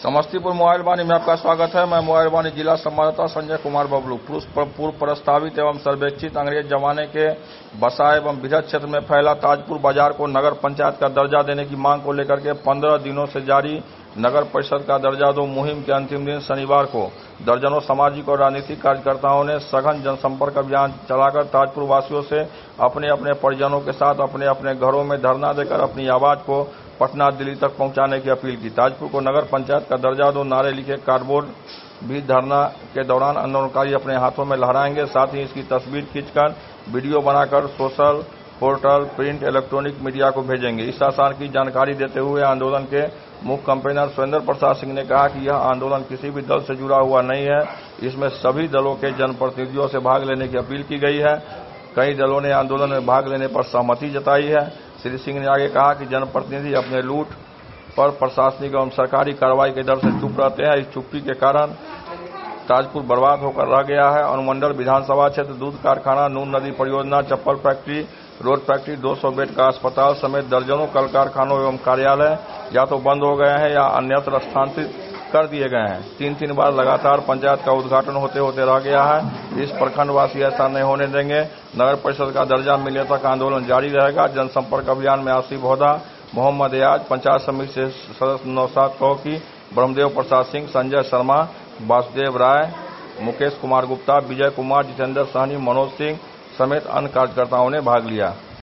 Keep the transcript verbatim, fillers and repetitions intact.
Samastipur mobile वाणी में आपका स्वागत है। मैं मोबाइल वाणी जिला संवाददाता संजय कुमार बबलू। पूर्व प्रस्तावित एवं सर्वेक्षित अंग्रेज जमाने के बसाए एवं बृहद क्षेत्र में फैला ताजपुर बाजार को नगर पंचायत का दर्जा देने की मांग को लेकर के पंद्रह दिनों से जारी नगर परिषद का दर्जा दो मुहिम के अंतिम दिन शनिवार को दर्जनों सामाजिक और राजनीतिक कार्यकर्ताओं ने सघन जनसंपर्क अभियान चलाकर ताजपुर वासियों से अपने अपने परिजनों के साथ अपने अपने घरों में धरना देकर अपनी आवाज को पटना दिल्ली तक पहुंचाने की अपील की। ताजपुर को नगर पंचायत का दर्जा दो नारे लिखे कार्डबोर्ड भी धरना के दौरान आंदोलनकारी अपने हाथों में लहराएंगे। साथ ही इसकी तस्वीर खींचकर वीडियो बनाकर social portal print electronic media को भेजेंगे। इस आशय की जानकारी देते हुए आंदोलन के मुख्य कंपेनर सुरेंद्र प्रसाद सिंह ने कहा कि यह आंदोलन किसी भी दल से जुड़ा हुआ नहीं है। इसमें सभी दलों के जनप्रतिनिधियों से भाग लेने की अपील की गई है। कई दलों ने आंदोलन में भाग लेने पर सहमति जताई है। श्री सिंह ने आगे कहा कि जनप्रतिनिधि अपने लूट पर प्रशासनिक एवं सरकारी कार्रवाई के डर से चुप रहते हैं। इस चुप्पी के कारण ताजपुर बर्बाद होकर रह गया है। अनुमंडल विधानसभा क्षेत्र दूध कारखाना, नून नदी परियोजना, चप्पल फैक्ट्री, रोड फैक्ट्री, दो सौ बेड का अस्पताल समेत दर्जनों कल कारखानों एवं कार्यालय या तो बंद हो गए हैं या अन्यत्र स्थानांतरित कर दिए गए हैं। तीन तीन बार लगातार पंचायत का उद्घाटन होते होते रह गया है। इस प्रखंडवासी ऐसा नहीं होने देंगे। नगर परिषद का दर्जा मिलने तक आंदोलन जारी रहेगा। जनसंपर्क अभियान में आसिफ होदा, मोहम्मद एयाज, पंचायत समिति से सदस्य नौशाद कौकी, ब्रह्मदेव प्रसाद सिंह, संजय शर्मा, वासुदेव राय, मुकेश कुमार गुप्ता, विजय कुमार, जितेंद्र सहनी, मनोज सिंह समेत अन्य कार्यकर्ताओं ने भाग लिया।